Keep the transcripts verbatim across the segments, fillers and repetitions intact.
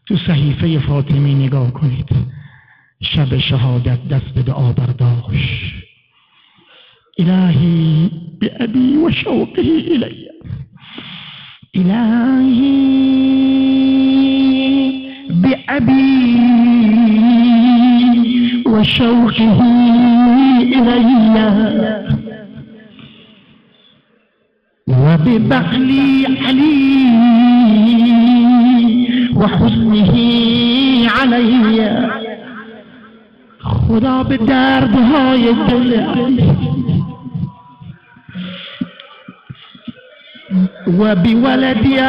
تو صحیفه فاطمی نگاه کنید، شب شهادت دست به دعا برداشت. الهی بأبی و شوقه الی، الهی بأبی و شوقه الی و ببغلی علی و حزنه علی. خدا به دردهای دل علی و بولدی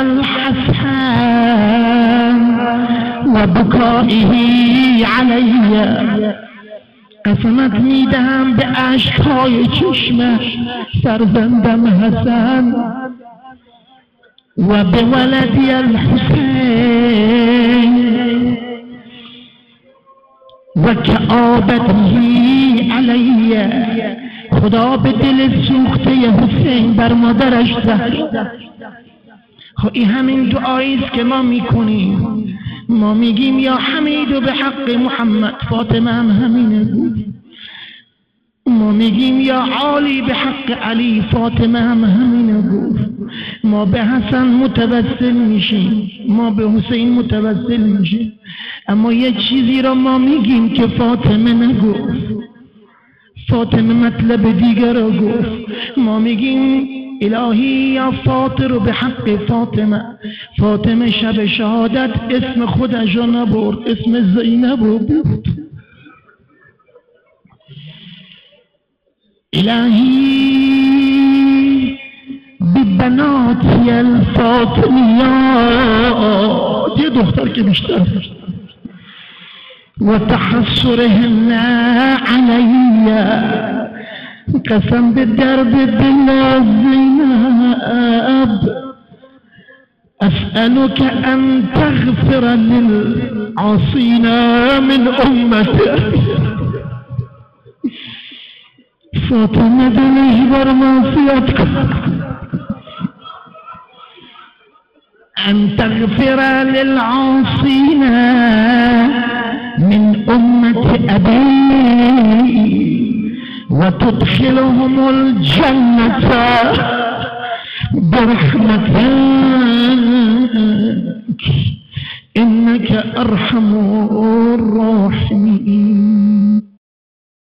الحسن و بکائه علی. قسمت میدهم به اشکهای چشمش فرزندم حسن و به ولدی الحسین و کآبته علی. خدا به دل سوخته حسین بر مادرش زد. خب این همین دعایی است که ما میکنیم. ما میگیم یا حمید به حق محمد، فاطمه هم همینه بود. ما میگیم یا عالی به حق علی، فاطمه هم همینه بود. ما به حسن متوسل میشیم، ما به حسین متوسل میشیم، اما یه چیزی را ما میگیم که فاطمه نگفت. فاطمه مطلب دیگر را گفت. ما میگیم الهی یا فاطر به حق فاطمه. فاطمه شب شهادت اسم خودش را نبرد، اسم زینب را برد. الهی ببناتی الفاطمیات، یه دختر که بیشتر و تحسرهن علی. قسم به درد دل زینب، اسألك ان تغفر للعاصین من امتك. فاطمه دلش بر معصیت کن، ان تغفر للعاصین من امت ابی و تدخلهم الجنة برحمتك انك ارحم الراحمین.